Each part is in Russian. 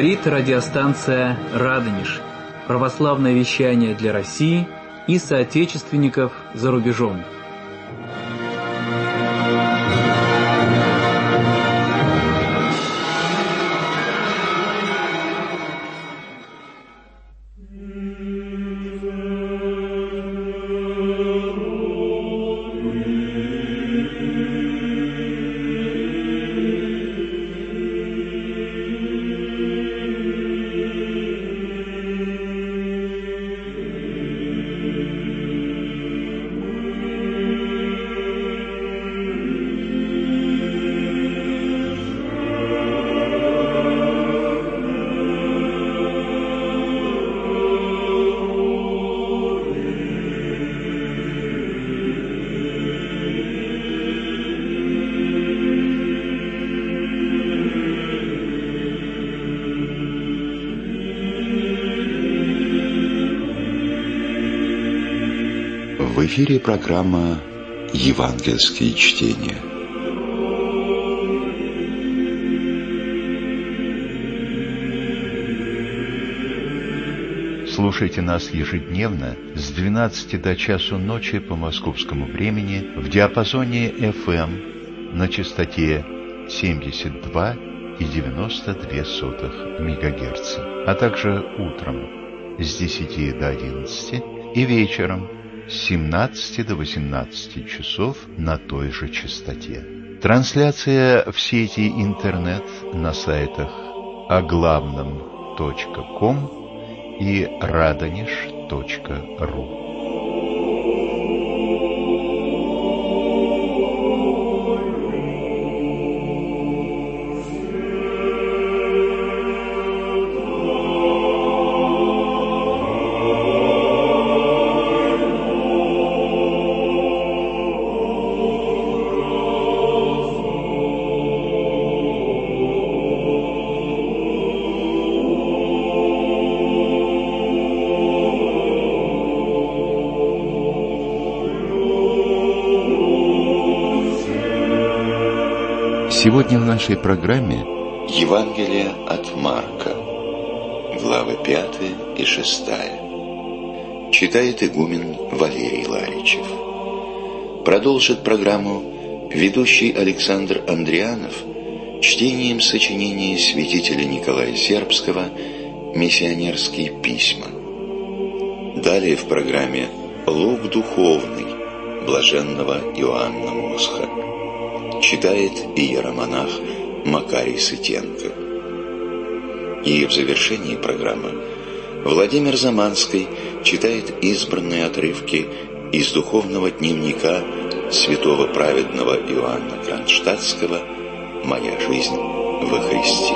Говорит радиостанция «Радонеж». Православное вещание для России и соотечественников за рубежом. В эфире программа «Евангельские чтения». Слушайте нас ежедневно с 12 до часу ночи по московскому времени в диапазоне FM на частоте 72,92 МГц, а также утром с 10 до 11 и вечером с 17 до 18 часов на той же частоте. Трансляция в сети интернет на сайтах оглавном.ком и radonеж.ру. Сегодня в нашей программе Евангелие от Марка, главы 5 и 6. Читает игумен Валерий Ларичев. Продолжит программу ведущий Александр Андрианов чтением сочинения святителя Николая Сербского «Миссионерские письма». Далее в программе «Лук духовный» блаженного Иоанна Мосха. Читает иеромонах Макарий Сытенко. И в завершении программы Владимир Заманский читает избранные отрывки из духовного дневника святого праведного Иоанна Кронштадтского «Моя жизнь во Христе».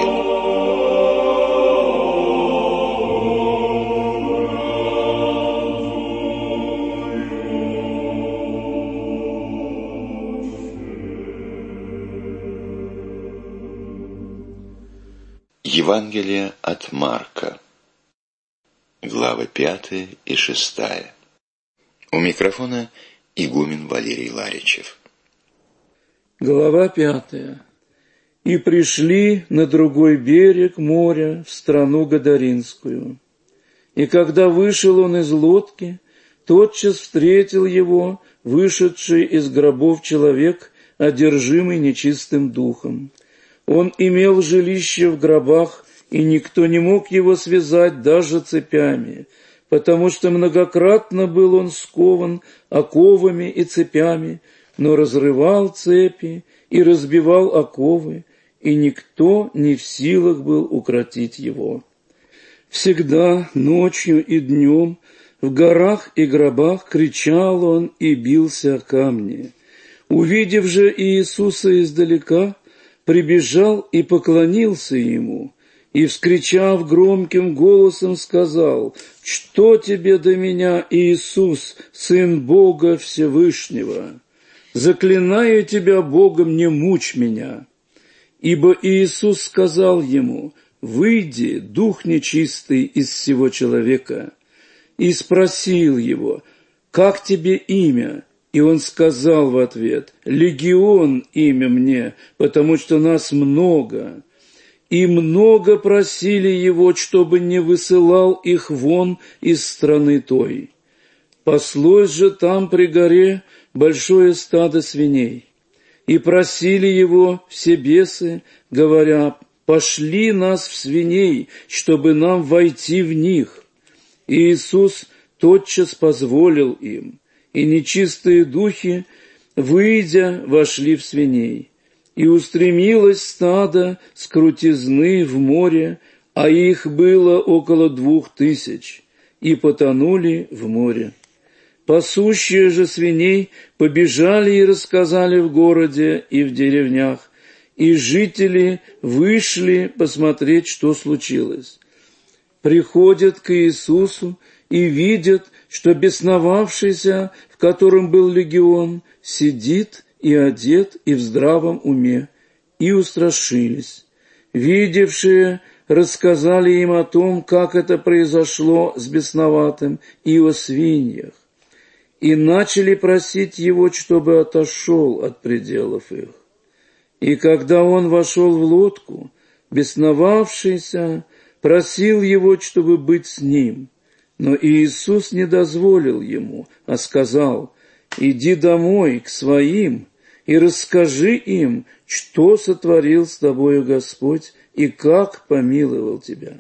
Евангелие от Марка, главы 5 и 6. У микрофона игумен Валерий Ларичев. Глава 5. «И пришли на другой берег моря, в страну Гадаринскую. И когда вышел он из лодки, тотчас встретил его вышедший из гробов человек, одержимый нечистым духом. Он имел жилище в гробах, и никто не мог его связать даже цепями, потому что многократно был он скован оковами и цепями, но разрывал цепи и разбивал оковы, и никто не в силах был укротить его. Всегда, ночью и днем, в горах и гробах кричал он и бился о камни. Увидев же Иисуса издалека, прибежал и поклонился ему, и, вскричав громким голосом, сказал: «Что тебе до меня, Иисус, Сын Бога Всевышнего? Заклинаю тебя Богом, не мучь меня». Ибо Иисус сказал ему: «Выйди, дух нечистый, из сего человека». И спросил его: «Как тебе имя?» И он сказал в ответ: «Легион имя мне, потому что нас много». и много просили его, чтобы не высылал их вон из страны той. Паслось же там при горе большое стадо свиней, и просили его все бесы, говоря: «Пошли нас в свиней, чтобы нам войти в них». И Иисус тотчас позволил им, и нечистые духи, выйдя, вошли в свиней. И устремилось стадо с крутизны в море, а их было около 2000, и потонули в море. Пасущие же свиней побежали и рассказали в городе и в деревнях, и жители вышли посмотреть, что случилось. Приходят к Иисусу и видят, что бесновавшийся, в котором был легион, сидит и одет, и в здравом уме, и устрашились. Видевшие рассказали им о том, как это произошло с бесноватым, и о свиньях, и начали просить его, чтобы отошел от пределов их. И когда он вошел в лодку, бесновавшийся просил его, чтобы быть с ним. Но Иисус не дозволил ему, а сказал: «Иди домой к своим и расскажи им, что сотворил с тобою Господь и как помиловал тебя».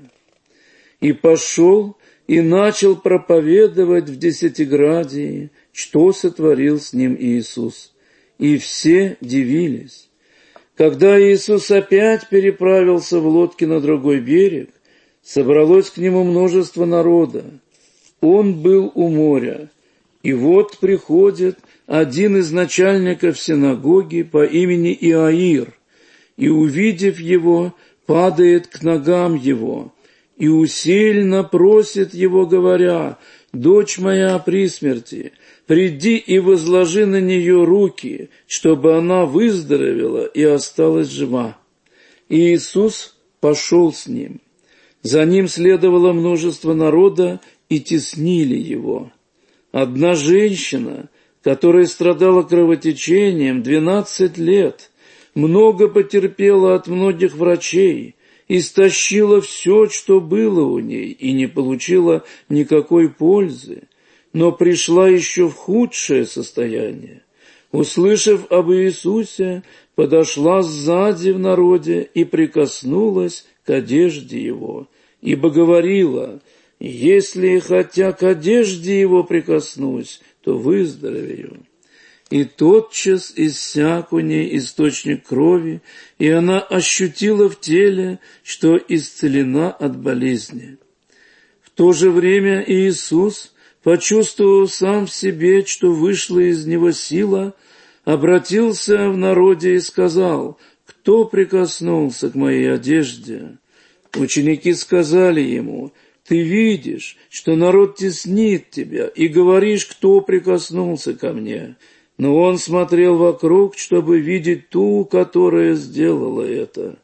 И пошел и начал проповедовать в Десятиградии, что сотворил с ним Иисус. И все дивились. Когда Иисус опять переправился в лодке на другой берег, собралось к нему множество народа. Он был у моря, и вот приходит один из начальников синагоги по имени Иаир, и, увидев его, падает к ногам его, и усильно просит его, говоря: «Дочь моя при смерти, приди и возложи на нее руки, чтобы она выздоровела и осталась жива». И Иисус пошел с ним. За ним следовало множество народа, и теснили его. Одна женщина, которая страдала кровотечением 12 лет, много потерпела от многих врачей, истощила все, что было у ней, и не получила никакой пользы, но пришла еще в худшее состояние. Услышав об Иисусе, подошла сзади в народе и прикоснулась к одежде его, ибо говорила: «Если хотя к одежде его прикоснусь, то выздоровею». И тотчас иссяк у ней источник крови, и она ощутила в теле, что исцелена от болезни. В то же время Иисус, почувствовав сам в себе, что вышла из него сила, обратился в народе и сказал: «Кто прикоснулся к моей одежде?» Ученики сказали ему: «Ты видишь, что народ теснит тебя, и говоришь, кто прикоснулся ко мне». Но он смотрел вокруг, чтобы видеть ту, которая сделала это.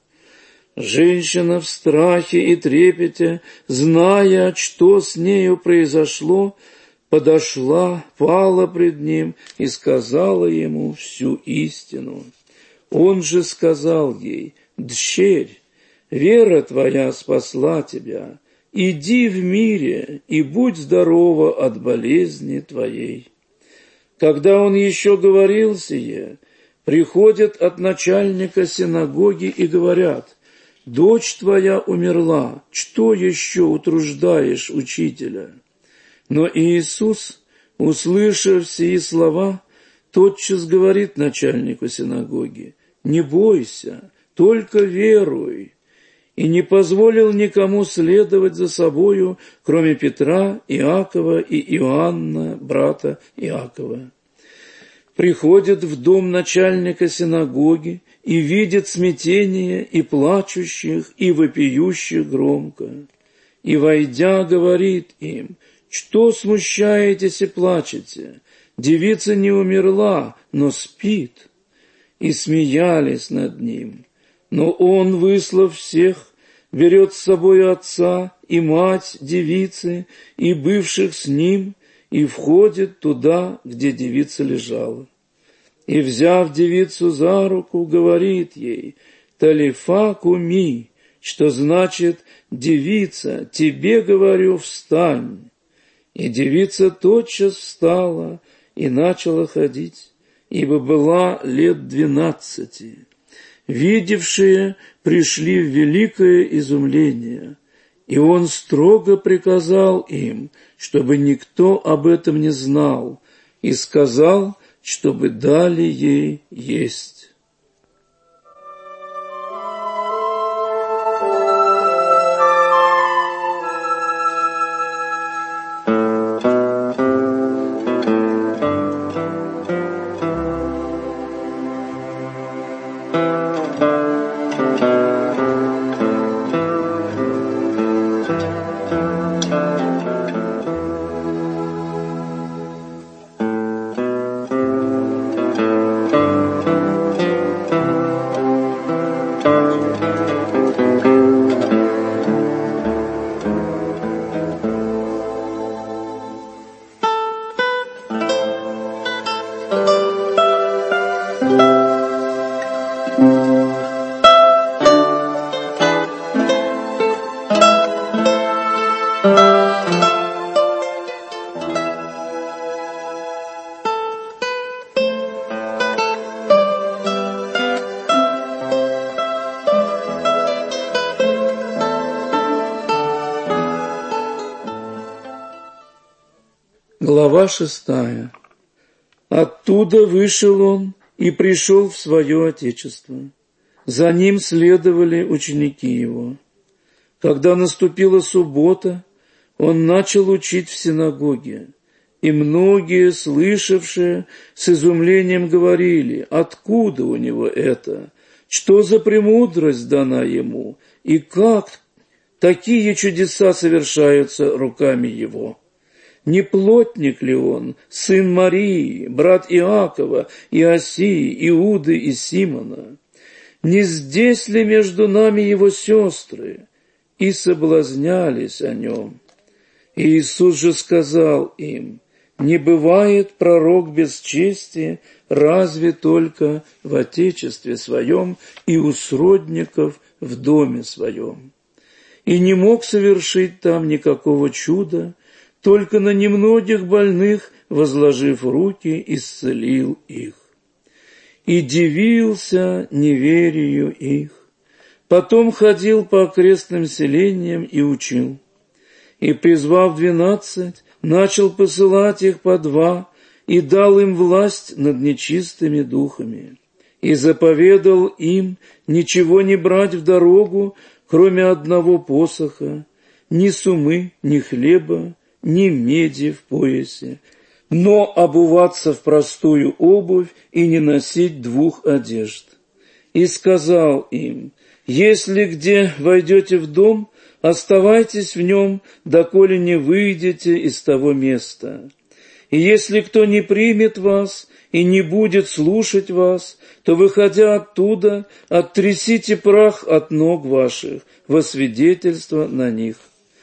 Женщина в страхе и трепете, зная, что с нею произошло, подошла, пала пред ним и сказала ему всю истину. Он же сказал ей: «Дщерь, вера твоя спасла тебя, иди в мире и будь здорова от болезни твоей». Когда он еще говорил сие, приходят от начальника синагоги и говорят: «Дочь твоя умерла, что еще утруждаешь учителя?» Но Иисус, услышав сии слова, тотчас говорит начальнику синагоги: «Не бойся, только веруй». И не позволил никому следовать за собою, кроме Петра, Иакова и Иоанна, брата Иакова. Приходит в дом начальника синагоги и видит смятение и плачущих, и вопиющих громко. И, войдя, говорит им: «Что смущаетесь и плачете? Девица не умерла, но спит». И смеялись над ним. Но он, выслав всех, берет с собой отца и мать девицы и бывших с ним, и входит туда, где девица лежала. И, взяв девицу за руку, говорит ей: «Талифа куми», что значит «девица, тебе говорю, встань». И девица тотчас встала и начала ходить, ибо была лет 12. Видевшие пришли в великое изумление, и он строго приказал им, чтобы никто об этом не знал, и сказал, чтобы дали ей есть. Глава 6. Оттуда вышел он и пришел в свое отечество. За ним следовали ученики его. Когда наступила суббота, он начал учить в синагоге, и многие, слышавшие, с изумлением говорили: «Откуда у него это? Что за премудрость дана ему? И как такие чудеса совершаются руками его? Не плотник ли он, сын Марии, брат Иакова, Иосии, Иуды и Симона? Не здесь ли между нами его сестры?» И соблазнялись о нем. И Иисус же сказал им: «Не бывает пророк без чести, разве только в отечестве своем и у сродников в доме своем». И не мог совершить там никакого чуда, только на немногих больных, возложив руки, исцелил их. И дивился неверию их. Потом ходил по окрестным селениям и учил. И, призвав 12, начал посылать их по 2, и дал им власть над нечистыми духами. И заповедал им ничего не брать в дорогу, кроме одного посоха, ни сумы, ни хлеба, ни меди в поясе, но обуваться в простую обувь и не носить 2 одежд. И сказал им: «Если где войдете в дом, оставайтесь в нем, доколе не выйдете из того места. И если кто не примет вас и не будет слушать вас, то, выходя оттуда, оттрясите прах от ног ваших во свидетельство на них.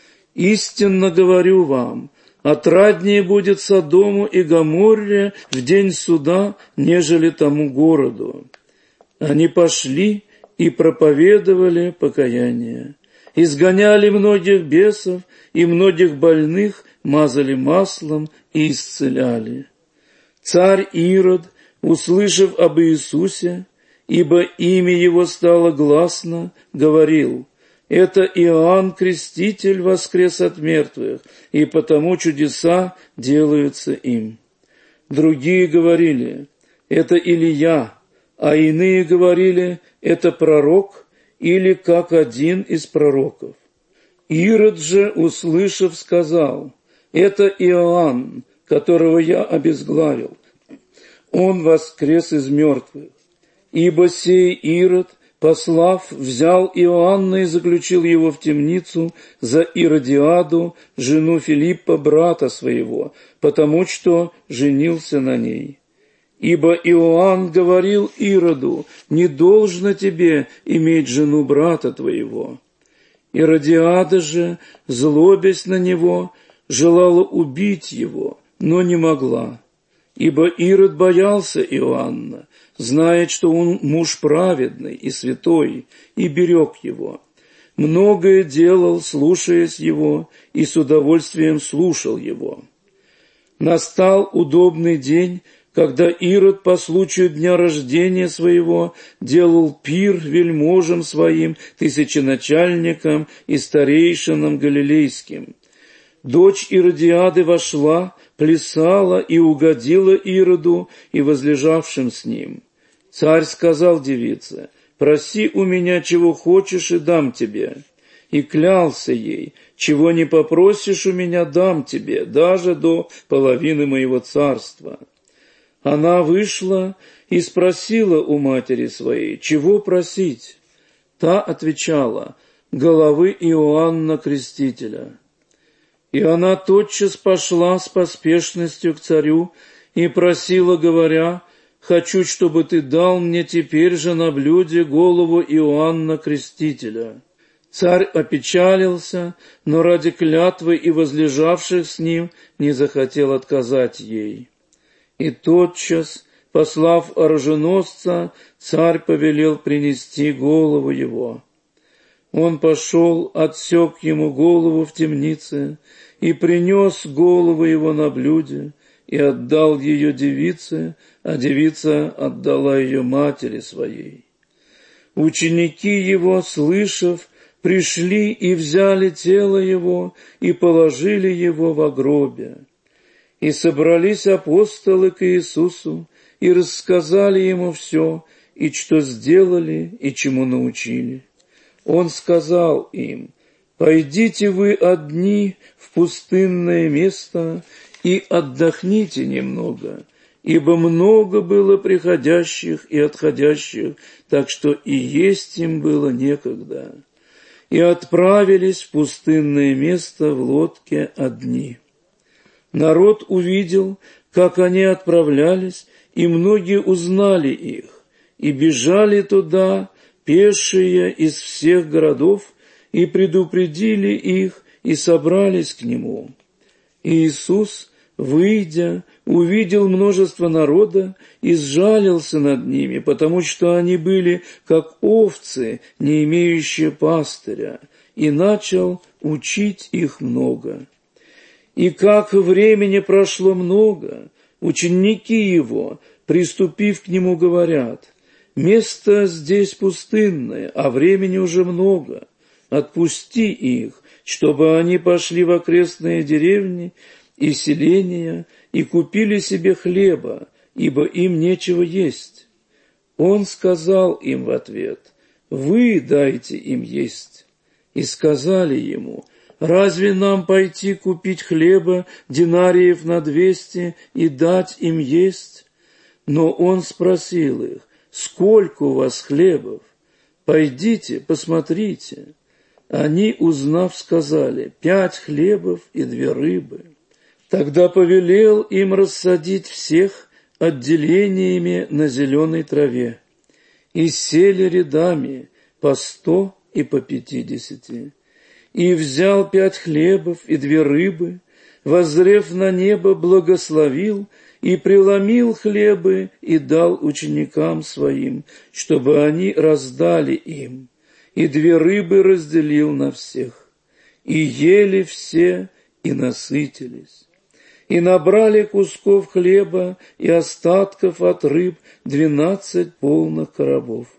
Истинно говорю вам, отраднее будет Содому и Гоморре в день суда, нежели тому городу». Они пошли и проповедовали покаяние, изгоняли многих бесов и многих больных мазали маслом и исцеляли. Царь Ирод, услышав об Иисусе, ибо имя его стало гласно, говорил: «Это Иоанн Креститель воскрес от мертвых, и потому чудеса делаются им». Другие говорили: «Это Илия», а иные говорили: «Это пророк» или «как один из пророков». Ирод же, услышав, сказал: «Это Иоанн, которого я обезглавил. Он воскрес из мертвых». Ибо сей Ирод, послав, взял Иоанна и заключил его в темницу за Иродиаду, жену Филиппа, брата своего, потому что женился на ней. Ибо Иоанн говорил Ироду: «Не должно тебе иметь жену брата твоего». Иродиада же, злобясь на него, желала убить его, но не могла. Ибо Ирод боялся Иоанна, зная, что он муж праведный и святой, и берег его. многое делал, слушаясь его, и с удовольствием слушал его. Настал удобный день, когда Ирод по случаю дня рождения своего делал пир вельможам своим, тысяченачальникам и старейшинам галилейским. Дочь Иродиады вошла, плясала и угодила Ироду и возлежавшим с ним. Царь сказал девице: «Проси у меня, чего хочешь, и дам тебе». И клялся ей: «Чего не попросишь у меня, дам тебе, даже до половины моего царства». Она вышла и спросила у матери своей: «Чего просить?» Та отвечала: «Головы Иоанна Крестителя». И она тотчас пошла с поспешностью к царю и просила, говоря: «Хочу, чтобы ты дал мне теперь же на блюде голову Иоанна Крестителя». Царь опечалился, но ради клятвы и возлежавших с ним не захотел отказать ей. И тотчас, послав оруженосца, царь повелел принести голову его. Он пошел, отсек ему голову в темнице и принес голову его на блюде и отдал ее девице, а девица отдала ее матери своей. Ученики его, слышав, пришли и взяли тело его и положили его во гробе. И собрались апостолы к Иисусу и рассказали ему все, и что сделали, и чему научили. Он сказал им: «Пойдите вы одни в пустынное место и отдохните немного, ибо много было приходящих и отходящих, так что и есть им было некогда». И отправились в пустынное место в лодке одни. Народ увидел, как они отправлялись, и многие узнали их, и бежали туда, пешие из всех городов, и предупредили их, и собрались к нему. И Иисус, выйдя, увидел множество народа и сжалился над ними, потому что они были как овцы, не имеющие пастыря, и начал учить их много. И как времени прошло много, ученики его, приступив к нему, говорят: «Место здесь пустынное, а времени уже много. Отпусти их, чтобы они пошли в окрестные деревни и селения и купили себе хлеба, ибо им нечего есть». Он сказал им в ответ: «Вы дайте им есть». И сказали ему: «Разве нам пойти купить хлеба динариев на 200 и дать им есть?» Но он спросил их: «Сколько у вас хлебов? Пойдите, посмотрите». Они, узнав, сказали: 5 хлебов и 2 рыбы. Тогда повелел им рассадить всех отделениями на зеленой траве. И сели рядами по 100 и по 50. И взял 5 хлебов и 2 рыбы, воззрев на небо, благословил и преломил хлебы и дал ученикам своим, чтобы они раздали им, и 2 рыбы разделил на всех. И ели все, и насытились. И набрали кусков хлеба и остатков от рыб 12 полных коробов.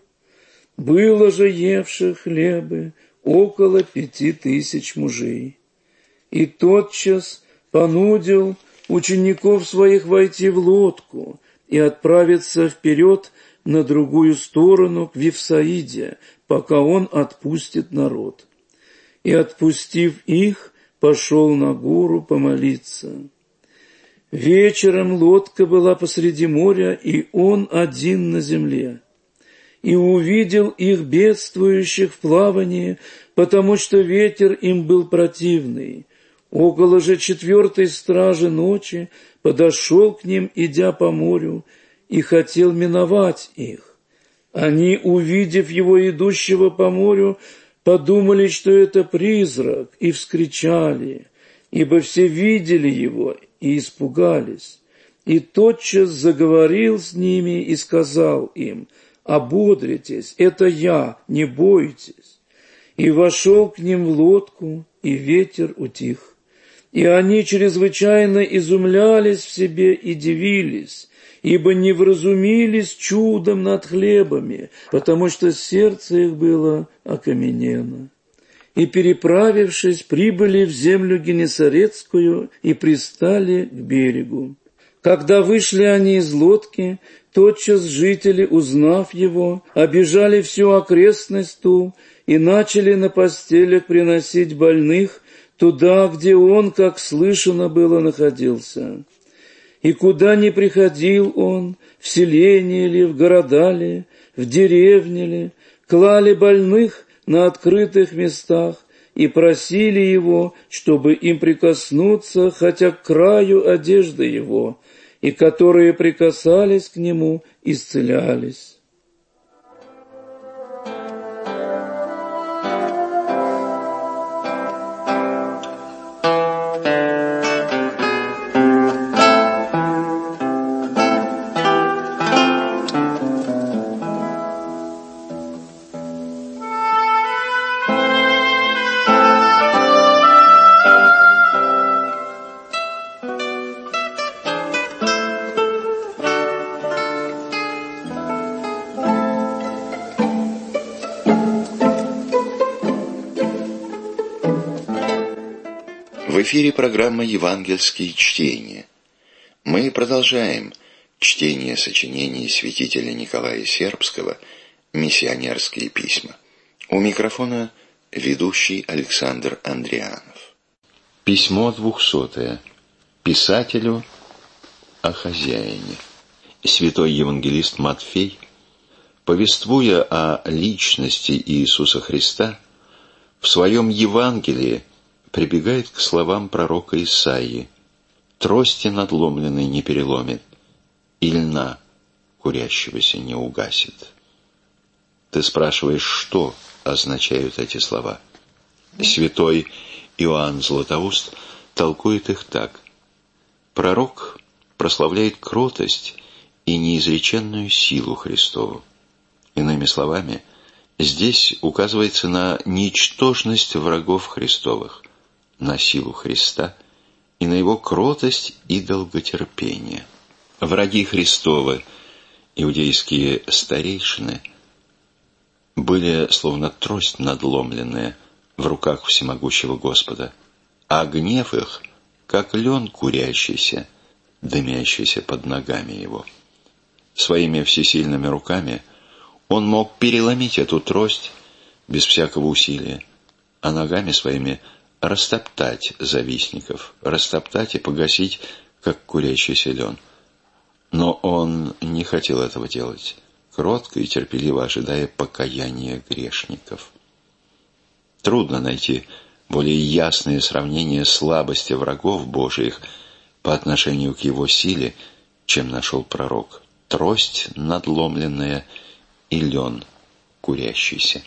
Было же евших хлебы около 5000 мужей. И тотчас понудил учеников своих войти в лодку и отправиться вперед на другую сторону к Вифсаиде, пока он отпустит народ. И, отпустив их, пошел на гору помолиться. Вечером лодка была посреди моря, и он один на земле. И увидел их бедствующих в плавании, потому что ветер им был противный. Около же 4-й стражи ночи подошел к ним, идя по морю, и хотел миновать их. Они, увидев его идущего по морю, подумали, что это призрак, и вскричали, ибо все видели его и испугались. И тотчас заговорил с ними и сказал им: «Ободритесь, это я, не бойтесь». и вошел к ним в лодку, и ветер утих. И они чрезвычайно изумлялись в себе и дивились, ибо не вразумились чудом над хлебами, потому что сердце их было окаменено. И, переправившись, прибыли в землю Генесарецкую и пристали к берегу. Когда вышли они из лодки, тотчас жители, узнав его, обежали всю окрестность ту и начали на постелях приносить больных туда, где он, как слышано было, находился. И куда ни приходил он, в селение ли, в города ли, в деревне ли, клали больных на открытых местах и просили его, чтобы им прикоснуться хотя к краю одежды его, и которые прикасались к нему, исцелялись. В эфире программа «Евангельские чтения». Мы продолжаем чтение сочинений святителя Николая Сербского «Миссионерские письма». У микрофона ведущий Александр Андрианов. Письмо 200. Писателю о хозяине. Святой евангелист Матфей, повествуя о личности Иисуса Христа, в своем Евангелии прибегает к словам пророка Исаии: «Трости надломленной не переломит, и льна курящегося не угасит». Ты спрашиваешь, что означают эти слова? Святой Иоанн Златоуст толкует их так: пророк прославляет кротость и неизреченную силу Христову. Иными словами, здесь указывается на ничтожность врагов Христовых, на силу Христа и на его кротость и долготерпение. Враги Христовы, иудейские старейшины, были словно трость надломленная в руках всемогущего Господа, а гнев их, как лен курящийся, дымящийся под ногами его. Своими всесильными руками он мог переломить эту трость без всякого усилия, а ногами своими растоптать завистников, растоптать и погасить, как курящийся лен. Но он не хотел этого делать, кротко и терпеливо ожидая покаяния грешников. Трудно найти более ясное сравнение слабости врагов Божиих по отношению к его силе, чем нашел пророк: трость надломленная и лен курящийся.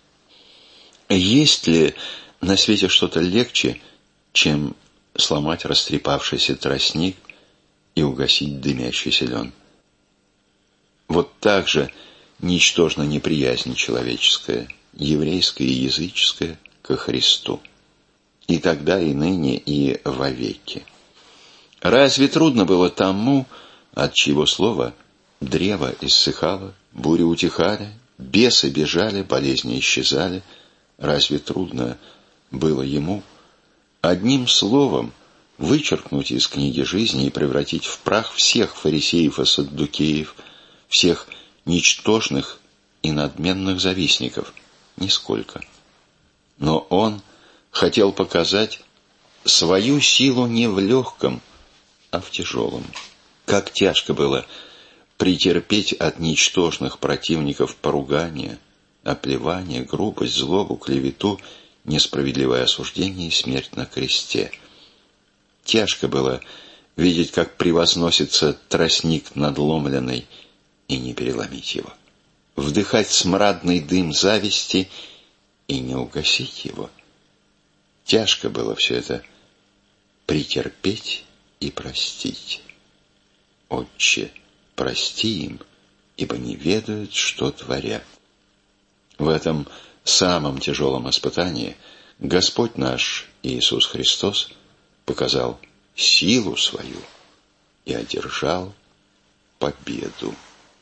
Есть ли на свете что-то легче, чем сломать растрепавшийся тростник и угасить дымящийся лен? Вот так же ничтожна неприязнь человеческая, еврейская и языческая, ко Христу. И тогда, и ныне, и вовеки. Разве трудно было тому, от чьего слова древо иссыхало, бури утихали, бесы бежали, болезни исчезали? Разве трудно было ему одним словом вычеркнуть из книги жизни и превратить в прах всех фарисеев и саддукеев, всех ничтожных и надменных завистников? Нисколько. Но он хотел показать свою силу не в легком, а в тяжелом. Как тяжко было претерпеть от ничтожных противников поругание, оплевание, грубость, злобу, клевету, несправедливое осуждение и смерть на кресте. Тяжко было видеть, как превозносится тростник надломленный, и не переломить его. Вдыхать смрадный дым зависти и не угасить его. Тяжко было все это претерпеть и простить. Отче, прости им, ибо не ведают, что творят. В этом самом тяжелом испытании Господь наш Иисус Христос показал силу свою и одержал победу.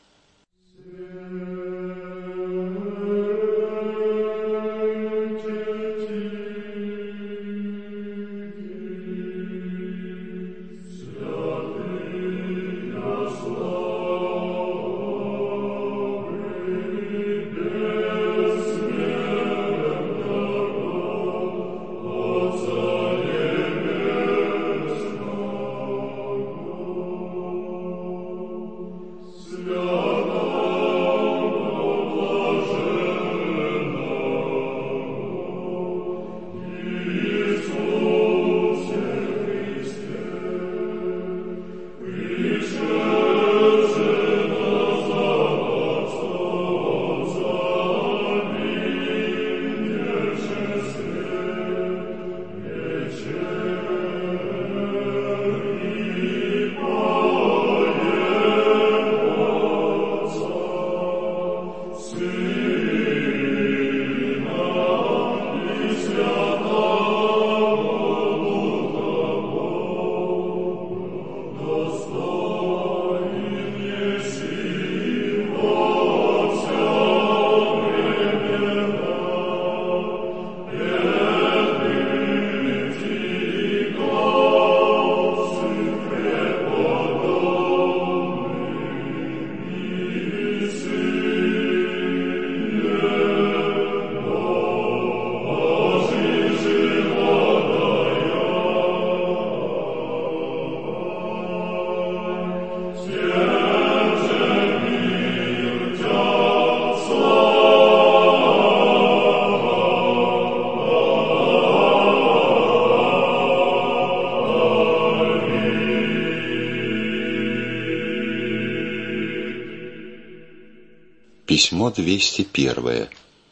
Письмо 201.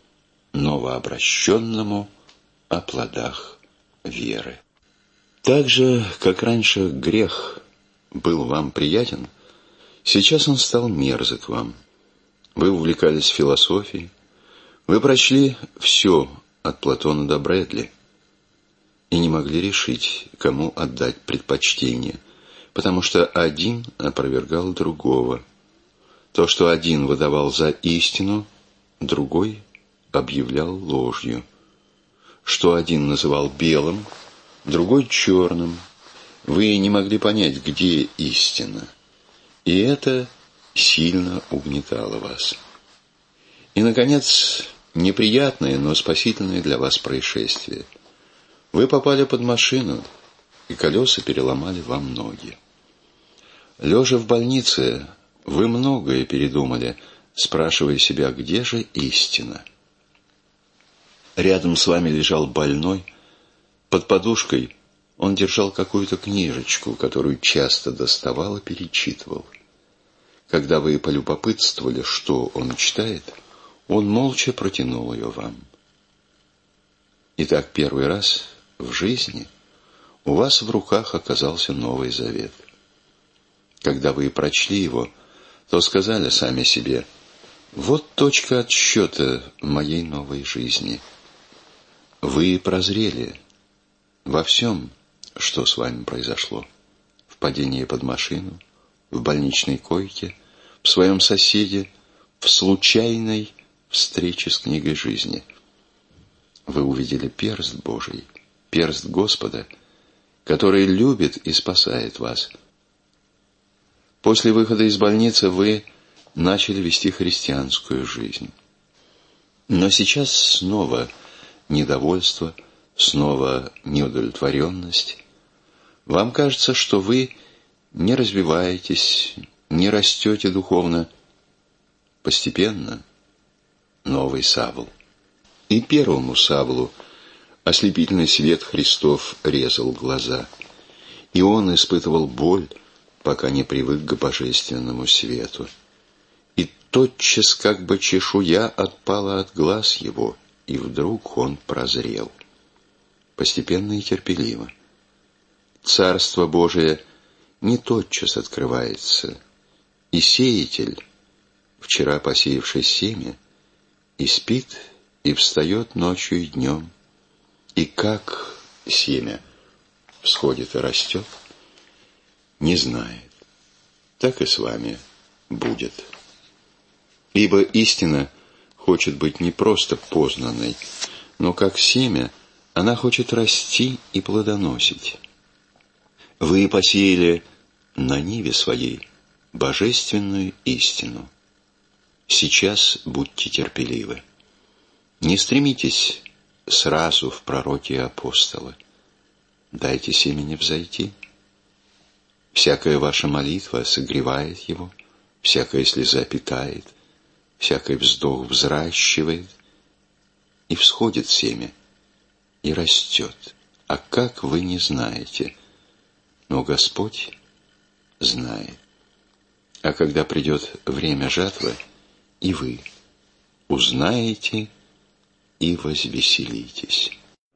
Новообращенному о плодах веры. Так же, как раньше грех был вам приятен, сейчас он стал мерзок вам. Вы увлекались философией, вы прочли все от Платона до Брэдли и не могли решить, кому отдать предпочтение, потому что один опровергал другого. То, что один выдавал за истину, другой объявлял ложью. Что один называл белым, другой черным. Вы не могли понять, где истина. И это сильно угнетало вас. И, наконец, неприятное, но спасительное для вас происшествие. Вы попали под машину, и колеса переломали вам ноги. Лежа в больнице, вы многое передумали, спрашивая себя, где же истина. Рядом с вами лежал больной, под подушкой он держал какую-то книжечку, которую часто доставал и перечитывал. Когда вы полюбопытствовали, что он читает, он молча протянул ее вам. Итак, первый раз в жизни у вас в руках оказался Новый Завет. Когда вы прочли его, то сказали сами себе: вот точка отсчета моей новой жизни. Вы прозрели во всем, что с вами произошло. В падении под машину, в больничной койке, в своем соседе, в случайной встрече с книгой жизни. Вы увидели перст Божий, перст Господа, который любит и спасает вас. После выхода из больницы вы начали вести христианскую жизнь. Но сейчас снова недовольство, снова неудовлетворенность. Вам кажется, что вы не развиваетесь, не растете духовно. Постепенно новый Савл. И первому Савлу ослепительный свет Христов резал глаза, и он испытывал боль, пока не привык к божественному свету. И тотчас как бы чешуя отпала от глаз его, и вдруг он прозрел. Постепенно и терпеливо. Царство Божие не тотчас открывается, и сеятель, вчера посеявший семя, и спит, и встает ночью и днем, и как семя всходит и растет, не знает. Так и с вами будет. Ибо истина хочет быть не просто познанной, но как семя она хочет расти и плодоносить. Вы посеяли на ниве своей божественную истину. Сейчас будьте терпеливы. Не стремитесь сразу в пророки и апостолы. Дайте семени взойти. Всякая ваша молитва согревает его, всякая слеза питает, всякий вздох взращивает, и всходит семя, и растет. А как вы не знаете, но Господь знает. А когда придет время жатвы, и вы узнаете и возвеселитесь.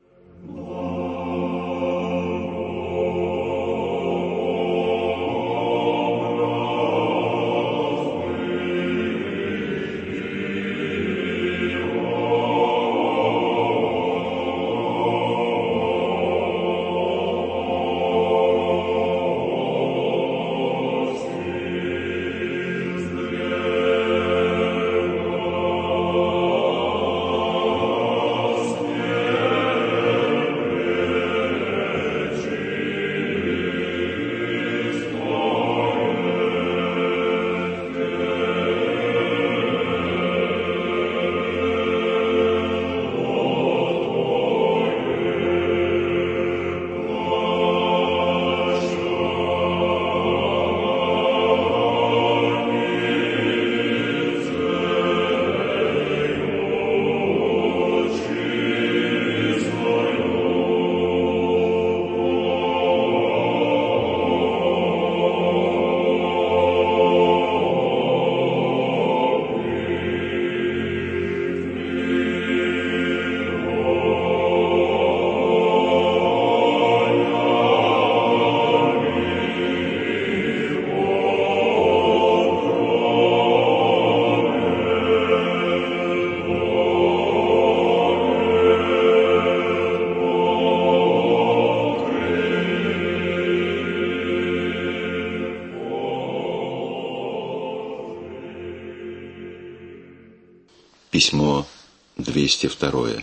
Письмо 202.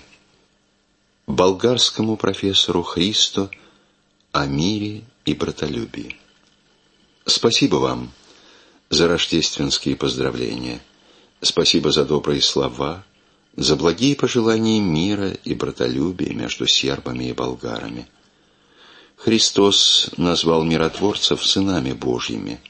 Болгарскому профессору Христо о мире и братолюбии. Спасибо вам за рождественские поздравления. Спасибо за добрые слова, за благие пожелания мира и братолюбия между сербами и болгарами. Христос назвал миротворцев сынами Божьими.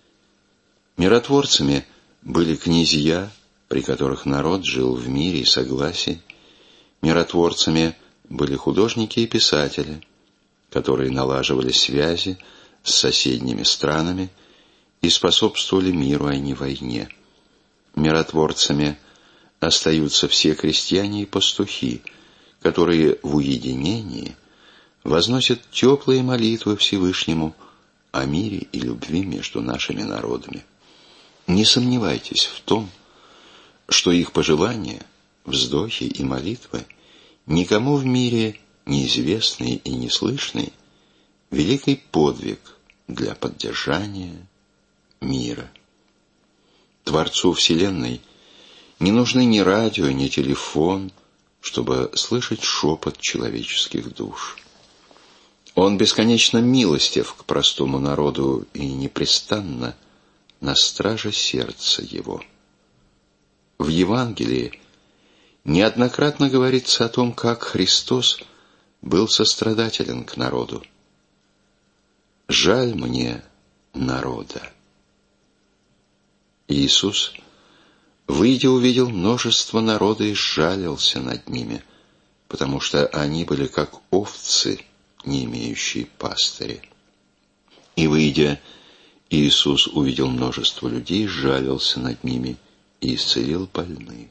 Миротворцами были князья, при которых народ жил в мире и согласии. Миротворцами были художники и писатели, которые налаживали связи с соседними странами и способствовали миру, а не войне. Миротворцами остаются все крестьяне и пастухи, которые в уединении возносят теплые молитвы Всевышнему о мире и любви между нашими народами. Не сомневайтесь в том, что их пожелания, вздохи и молитвы никому в мире неизвестные и неслышные, великий подвиг для поддержания мира. Творцу Вселенной не нужны ни радио, ни телефон, чтобы слышать шепот человеческих душ. Он бесконечно милостив к простому народу и непрестанно на страже сердца его. В Евангелии неоднократно говорится о том, как Христос был сострадателен к народу. «Жаль мне народа». Иисус, выйдя, увидел множество народа и сжалился над ними, потому что они были как овцы, не имеющие пастыря. И, выйдя, Иисус увидел множество людей, сжалился над ними и исцелил больных.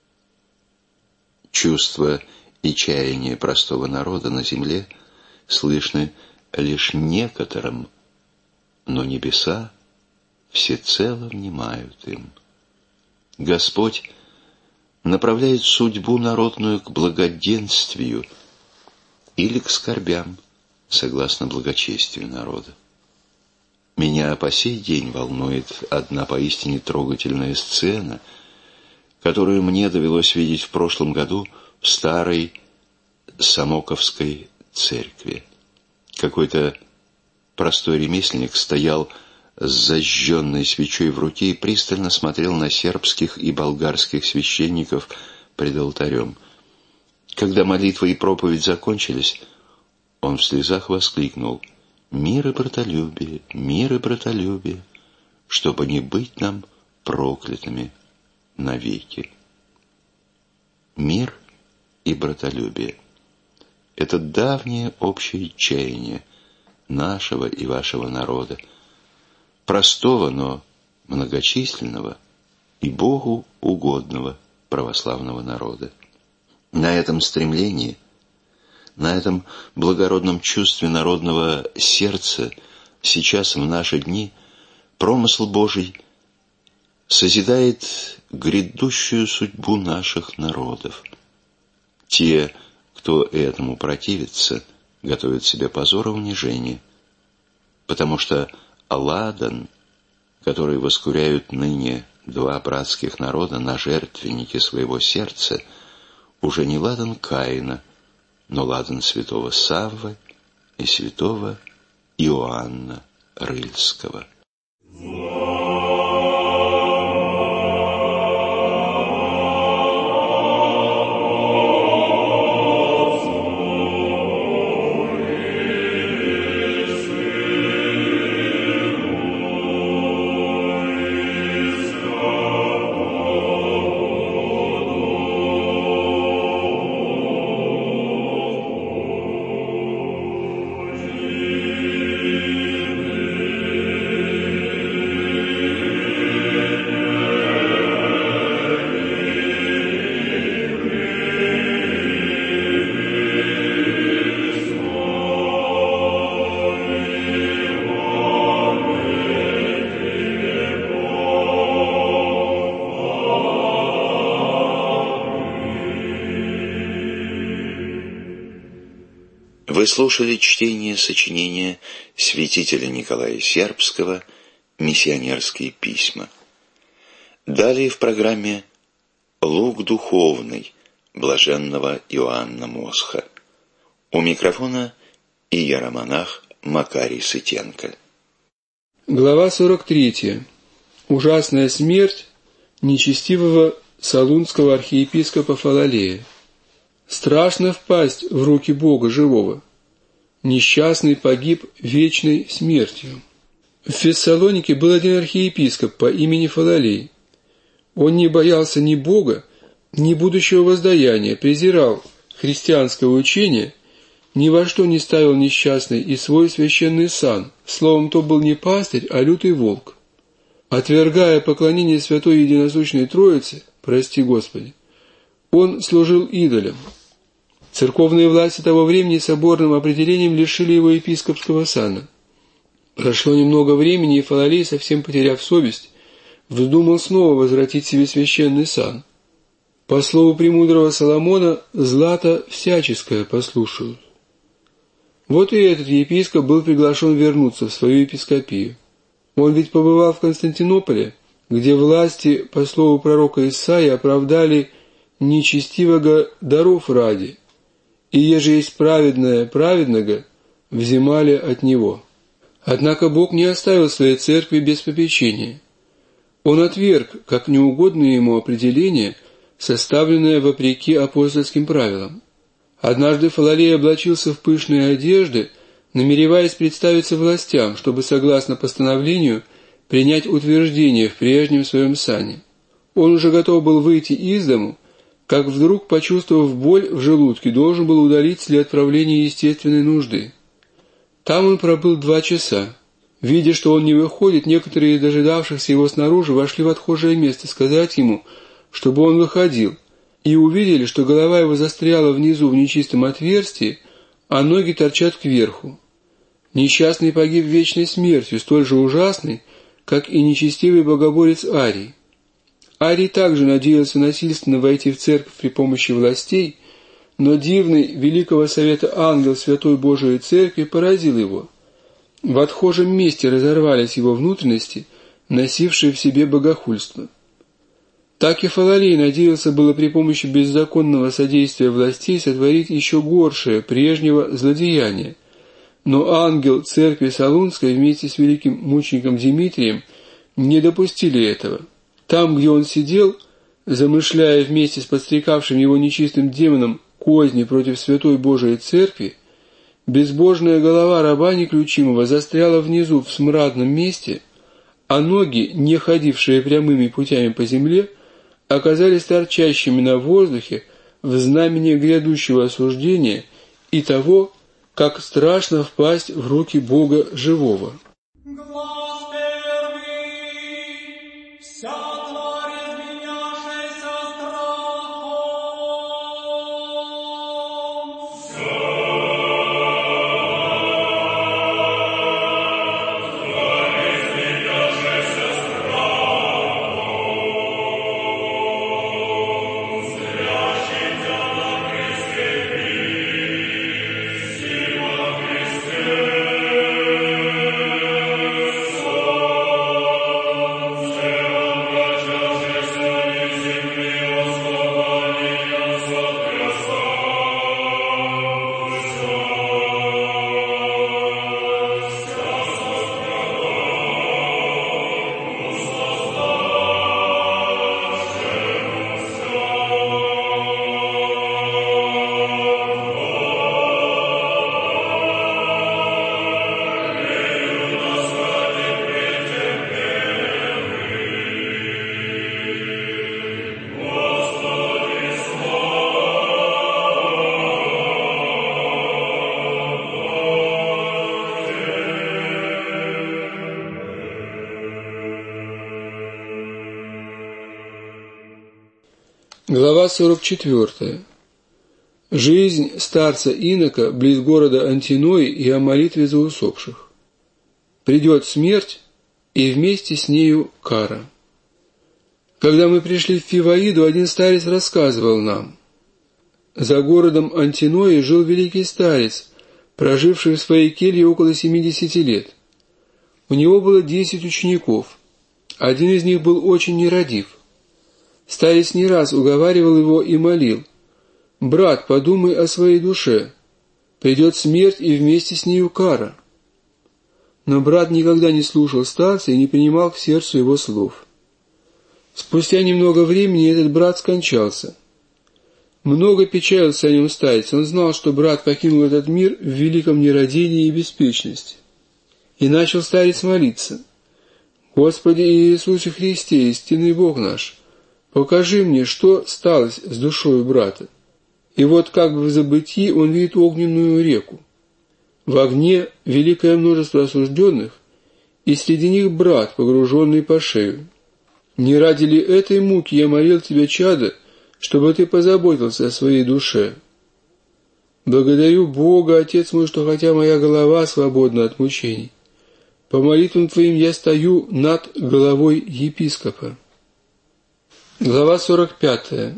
Чувства и чаяния простого народа на земле слышны лишь некоторым, но небеса всецело внимают им. Господь направляет судьбу народную к благоденствию или к скорбям, согласно благочестию народа. Меня по сей день волнует одна поистине трогательная сцена, которую мне довелось видеть в прошлом году в старой Самоковской церкви. Какой-то простой ремесленник стоял с зажженной свечой в руке и пристально смотрел на сербских и болгарских священников пред алтарем. Когда молитва и проповедь закончились, он в слезах воскликнул: мир и братолюбие, чтобы не быть нам проклятыми навеки. Мир и братолюбие — это давнее общее чаяние нашего и вашего народа, простого, но многочисленного и Богу угодного православного народа. На этом стремлении, на этом благородном чувстве народного сердца сейчас, в наши дни, промысл Божий созидает грядущую судьбу наших народов. Те, кто этому противится, готовят себе позор и унижение, потому что ладан, который воскуряют ныне два братских народа на жертвеннике своего сердца, уже не ладан Каина, но ладан святого Саввы и святого Иоанна Рыльского. Вы слушали чтение сочинения святителя Николая Сербского «Миссионерские письма». Далее в программе «Лук духовный» блаженного Иоанна Мосха. У микрофона иеромонах Макарий Сытенко. Глава 43. Ужасная смерть нечестивого салунского архиепископа Фалалея. Страшно впасть в руки Бога живого. Несчастный погиб вечной смертью. В Фессалонике был один архиепископ по имени Фалалей. Он не боялся ни Бога, ни будущего воздаяния, презирал христианское учение, ни во что не ставил несчастный и свой священный сан. Словом, то был не пастырь, а лютый волк. Отвергая поклонение Святой Единосущной Троице, прости Господи, он служил идолям. Церковные власти того времени соборным определением лишили его епископского сана. Прошло немного времени, и Фалалей, совсем потеряв совесть, вздумал снова возвратить себе священный сан. По слову премудрого Соломона, злато всяческое послушают. Вот и этот епископ был приглашен вернуться в свою епископию. Он ведь побывал в Константинополе, где власти, по слову пророка Исаии, оправдали нечестивого даров ради, и еже есть праведное праведного, взимали от него. Однако Бог не оставил своей церкви без попечения. Он отверг, как неугодное ему определение, составленное вопреки апостольским правилам. Однажды Фалалей облачился в пышные одежды, намереваясь представиться властям, чтобы, согласно постановлению, принять утверждение в прежнем своем сане. Он уже готов был выйти из дому, как вдруг, почувствовав боль в желудке, должен был удалиться для отправления естественной нужды. Там он пробыл 2 часа. Видя, что он не выходит, некоторые из дожидавшихся его снаружи вошли в отхожее место сказать ему, чтобы он выходил, и увидели, что голова его застряла внизу в нечистом отверстии, а ноги торчат кверху. Несчастный погиб вечной смертью, столь же ужасной, как и нечестивый богоборец Арий. Арий также надеялся насильственно войти в церковь при помощи властей, но дивный Великого Совета ангел Святой Божией Церкви поразил его. В отхожем месте разорвались его внутренности, носившие в себе богохульство. Так и Фалалей надеялся было при помощи беззаконного содействия властей сотворить еще горшее прежнего злодеяния. Но ангел церкви Солунской вместе с великим мучеником Димитрием не допустили этого. Там, где он сидел, замышляя вместе с подстрекавшим его нечистым демоном козни против Святой Божией Церкви, безбожная голова раба неключимого застряла внизу в смрадном месте, а ноги, не ходившие прямыми путями по земле, оказались торчащими на воздухе в знамени грядущего осуждения и того, как страшно впасть в руки Бога живого. Глава 44. Жизнь старца Инока близ города Антинои и о молитве за усопших. Придет смерть, и вместе с нею кара. Когда мы пришли в Фиваиду, один старец рассказывал нам. За городом Антинои жил великий старец, проживший в своей келье около 70 лет. У него было 10 учеников. Один из них был очень нерадив. Старец не раз уговаривал его и молил: «Брат, подумай о своей душе. Придет смерть, и вместе с нею кара». Но брат никогда не слушал старца и не принимал к сердцу его слов. Спустя немного времени этот брат скончался. Много печалился о нем старец. Он знал, что брат покинул этот мир в великом нерадении и беспечности. И начал старец молиться: «Господи Иисусе Христе, истинный Бог наш, покажи мне, что сталось с душою брата». И вот как бы в забытии он видит огненную реку. В огне великое множество осужденных, и среди них брат, погруженный по шею. «Не ради ли этой муки я молил тебя, чадо, чтобы ты позаботился о своей душе? Благодарю Бога, Отец мой, что хотя моя голова свободна от мучений, по молитвам твоим я стою над головой епископа». Глава 45.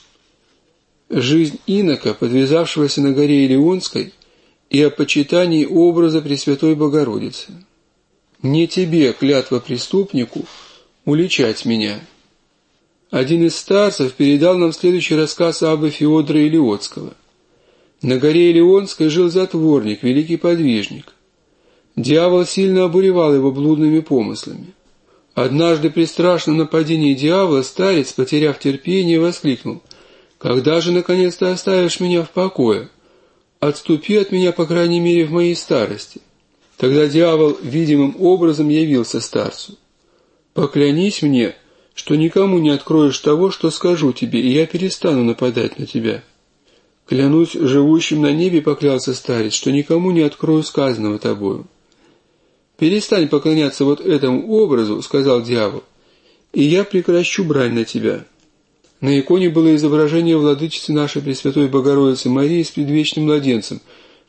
Жизнь инока, подвязавшегося на горе Илионской, и о почитании образа Пресвятой Богородицы. «Не тебе, клятва преступнику, уличать меня». Один из старцев передал нам следующий рассказ Аббы Феодора Илиотского. На горе Илионской жил затворник, великий подвижник. Дьявол сильно обуревал его блудными помыслами. Однажды при страшном нападении дьявола старец, потеряв терпение, воскликнул: «Когда же, наконец-то, оставишь меня в покое? Отступи от меня, по крайней мере, в моей старости». Тогда дьявол видимым образом явился старцу. «Поклянись мне, что никому не откроешь того, что скажу тебе, и я перестану нападать на тебя». «Клянусь живущим на небе», — поклялся старец, — «что никому не открою сказанного тобою». «Перестань поклоняться вот этому образу», — сказал дьявол, — «и я прекращу брань на тебя». На иконе было изображение владычицы нашей Пресвятой Богородицы Марии с предвечным младенцем,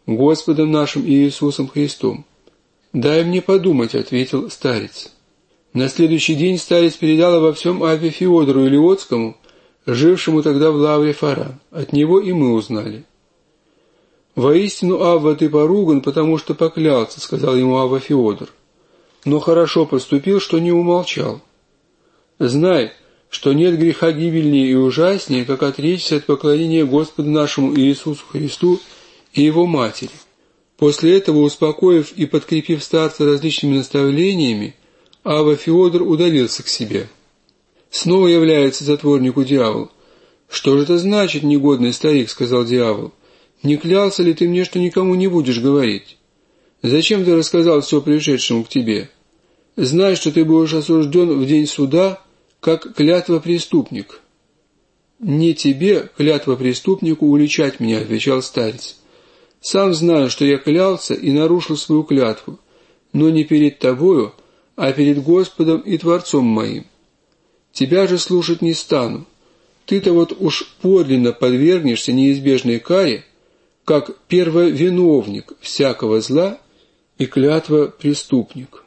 Господом нашим Иисусом Христом. «Дай мне подумать», — ответил старец. На следующий день старец передал обо всем Авве Феодору Илиотскому, жившему тогда в лавре Фаран. От него и мы узнали. «Воистину, Авва, ты поруган, потому что поклялся», — сказал ему Авва Феодор. «Но хорошо поступил, что не умолчал. Знай, что нет греха гибельнее и ужаснее, как отречься от поклонения Господу нашему Иисусу Христу и Его Матери». После этого, успокоив и подкрепив старца различными наставлениями, Авва Феодор удалился к себе. Снова является затворнику дьявол. «Что же это значит, негодный старик?» — сказал дьявол. «Не клялся ли ты мне, что никому не будешь говорить? Зачем ты рассказал все пришедшему к тебе? Знай, что ты будешь осужден в день суда, как клятва-преступник». «Не тебе, клятва-преступнику, уличать меня», — отвечал старец. «Сам знаю, что я клялся и нарушил свою клятву, но не перед тобою, а перед Господом и Творцом моим. Тебя же слушать не стану. Ты-то вот уж подлинно подвергнешься неизбежной каре, как первовиновник всякого зла и клятва-преступник».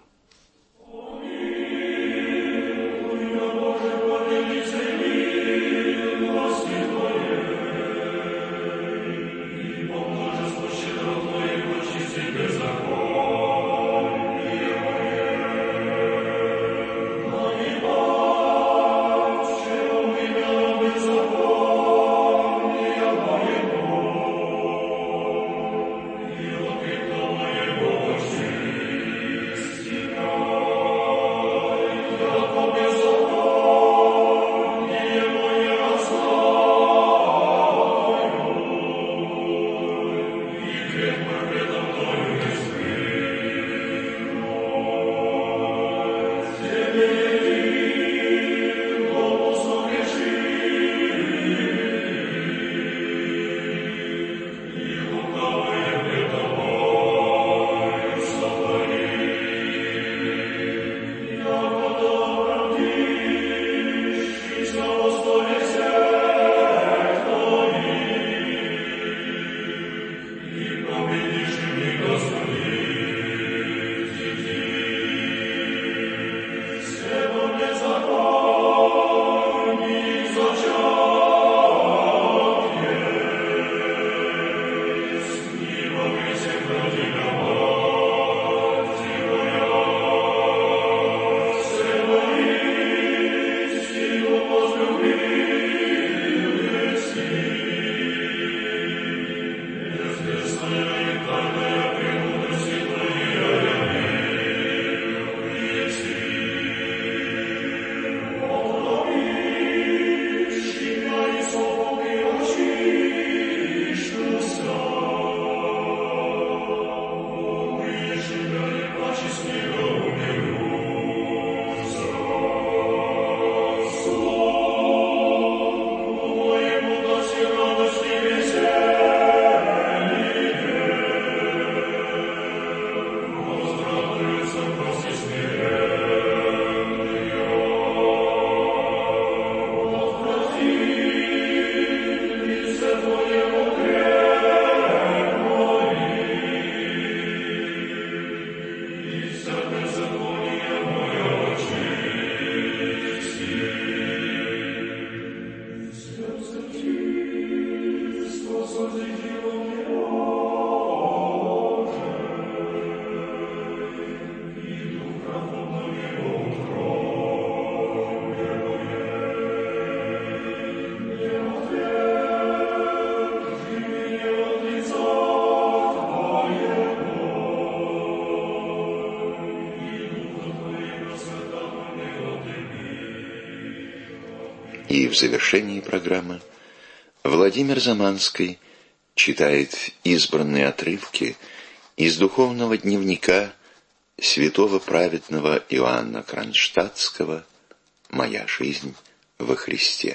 И в завершении программы Владимир Заманский читает избранные отрывки из духовного дневника святого праведного Иоанна Кронштадтского «Моя жизнь во Христе».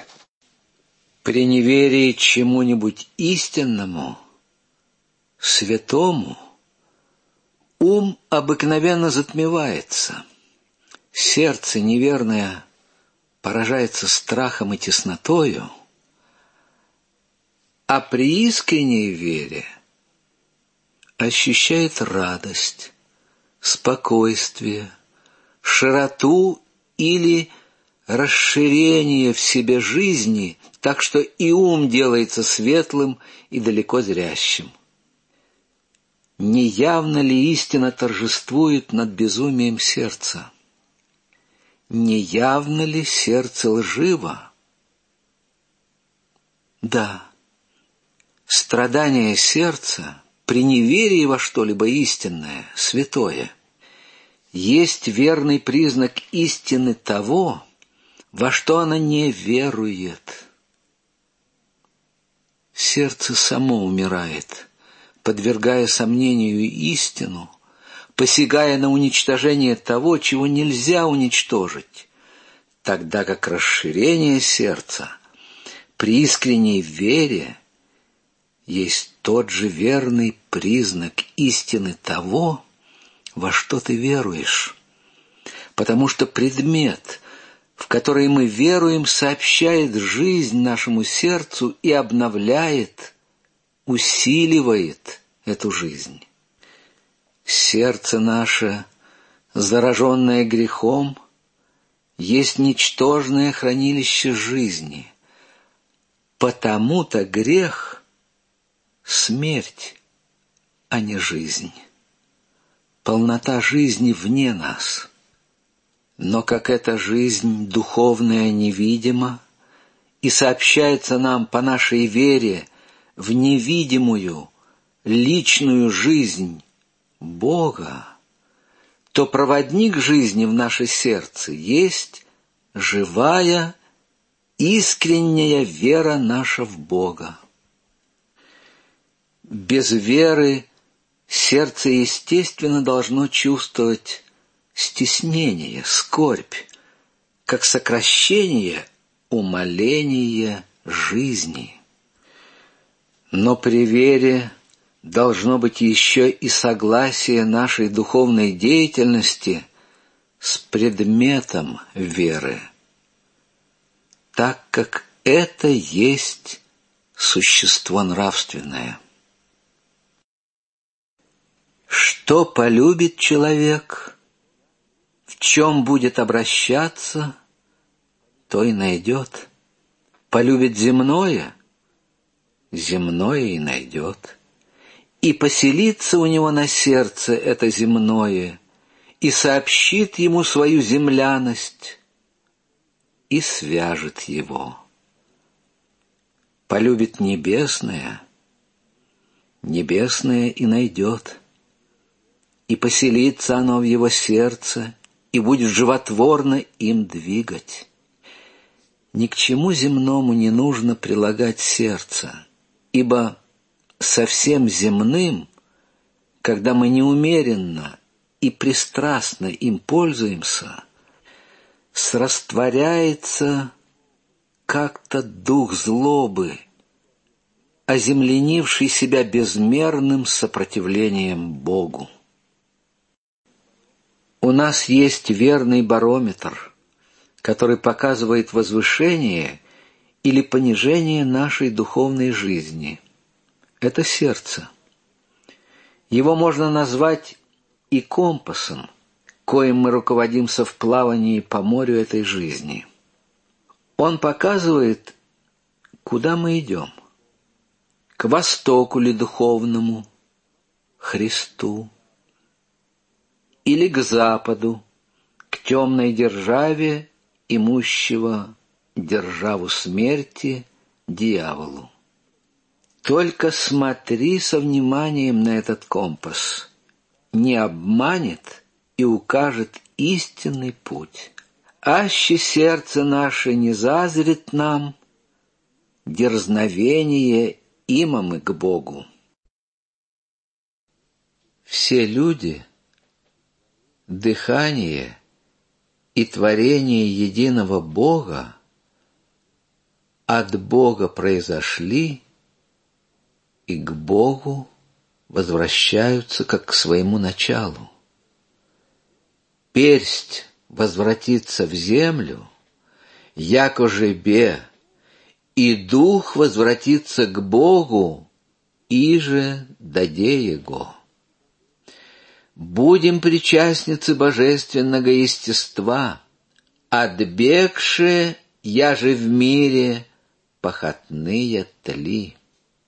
При неверии чему-нибудь истинному, святому, ум обыкновенно затмевается, сердце неверное поражается страхом и теснотою, а при искренней вере ощущает радость, спокойствие, широту или расширение в себе жизни, так что и ум делается светлым и далеко зрящим. Не явно ли истина торжествует над безумием сердца? Не явно ли сердце лживо? Да, страдание сердца при неверии во что-либо истинное, святое, есть верный признак истины того, во что она не верует. Сердце само умирает, подвергая сомнению истину, посягая на уничтожение того, чего нельзя уничтожить, тогда как расширение сердца при искренней вере есть тот же верный признак истины того, во что ты веруешь, потому что предмет, в который мы веруем, сообщает жизнь нашему сердцу и обновляет, усиливает эту жизнь. Сердце наше, зараженное грехом, есть ничтожное хранилище жизни. Потому-то грех — смерть, а не жизнь. Полнота жизни вне нас. Но как эта жизнь духовная невидима и сообщается нам по нашей вере в невидимую, личную жизнь Бога, то проводник жизни в наше сердце есть живая, искренняя вера наша в Бога. Без веры сердце, естественно, должно чувствовать стеснение, скорбь, как сокращение, умаление жизни. Но при вере должно быть еще и согласие нашей духовной деятельности с предметом веры, так как это есть существо нравственное. Что полюбит человек, в чем будет обращаться, то и найдет. Полюбит земное, земное и найдет. И поселится у него на сердце это земное, и сообщит ему свою земляность, и свяжет его. Полюбит небесное, небесное и найдет. И поселится оно в его сердце, и будет животворно им двигать. Ни к чему земному не нужно прилагать сердце, ибо совсем земным, когда мы неумеренно и пристрастно им пользуемся, срастворяется как-то дух злобы, оземленивший себя безмерным сопротивлением Богу. У нас есть верный барометр, который показывает возвышение или понижение нашей духовной жизни. Это сердце. Его можно назвать и компасом, коим мы руководимся в плавании по морю этой жизни. Он показывает, куда мы идем. К востоку ли духовному, Христу, или к западу, к темной державе, имущего державу смерти, дьяволу. Только смотри со вниманием на этот компас, не обманет и укажет истинный путь. Аще сердце наше не зазрит нам, дерзновение имамы к Богу. Все люди — дыхание и творение единого Бога от Бога произошли и к Богу возвращаются как к своему началу. Персть возвратится в землю, яко жебе, и дух возвратится к Богу, иже даде Его. Будем причастницы божественного естества, Отбегши, я же в мире похотные тли.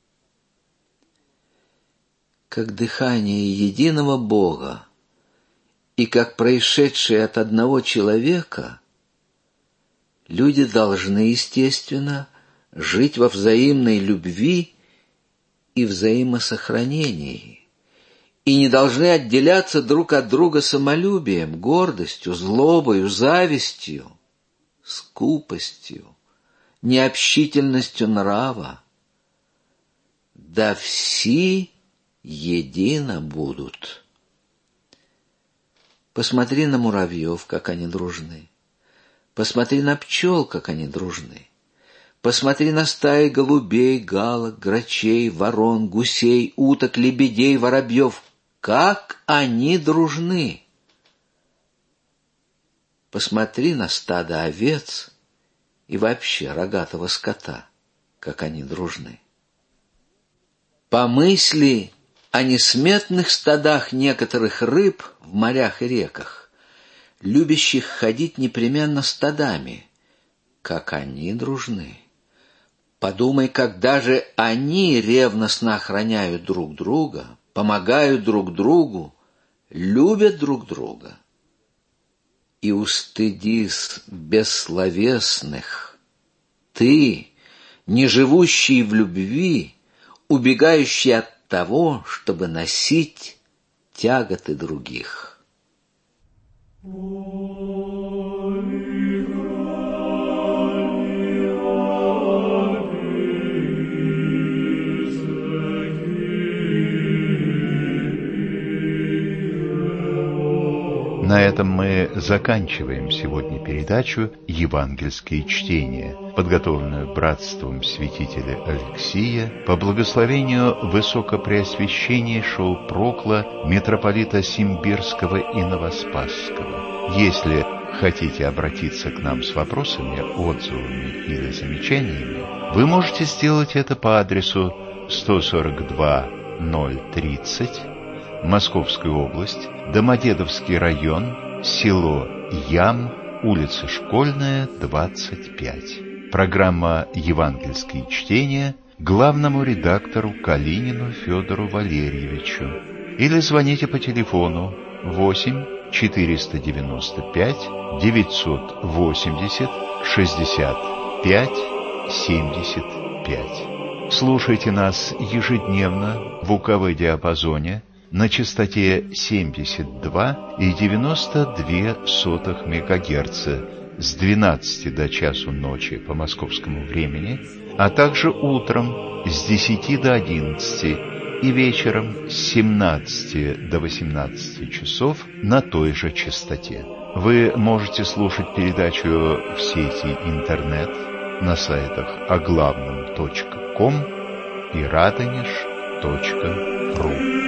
Как дыхание единого Бога и как происшедшие от одного человека, люди должны, естественно, жить во взаимной любви и взаимосохранении, и не должны отделяться друг от друга самолюбием, гордостью, злобою, завистью, скупостью, необщительностью нрава. Да все едино будут. Посмотри на муравьев, как они дружны. Посмотри на пчел, как они дружны. Посмотри на стаи голубей, галок, грачей, ворон, гусей, уток, лебедей, воробьев. Как они дружны! Посмотри на стадо овец и вообще рогатого скота, как они дружны. Помысли о несметных стадах некоторых рыб в морях и реках, любящих ходить непременно стадами, как они дружны. Подумай, как даже они ревностно охраняют друг друга, помогают друг другу, любят друг друга. И устыдись бессловесных, ты, не живущий в любви, убегающий от того, чтобы носить тяготы других. На этом мы заканчиваем сегодня передачу «Евангельские чтения», подготовленную братством святителя Алексия по благословению высокопреосвященнейшего прокла митрополита Симбирского и Новоспасского. Если хотите обратиться к нам с вопросами, отзывами или замечаниями, вы можете сделать это по адресу 142-030, Московская область, Домодедовский район, село Ям, улица Школьная, 25. Программа «Евангельские чтения» главному редактору Калинину Федору Валерьевичу. Или звоните по телефону 8 495 980 65 75. Слушайте нас ежедневно в УКВ-диапазоне на частоте 72,92 МГц с 12 до часу ночи по московскому времени, а также утром с 10 до 11 и вечером с 17 до 18 часов на той же частоте. Вы можете слушать передачу в сети интернет на сайтах оглавном.ком и радонеж.ру.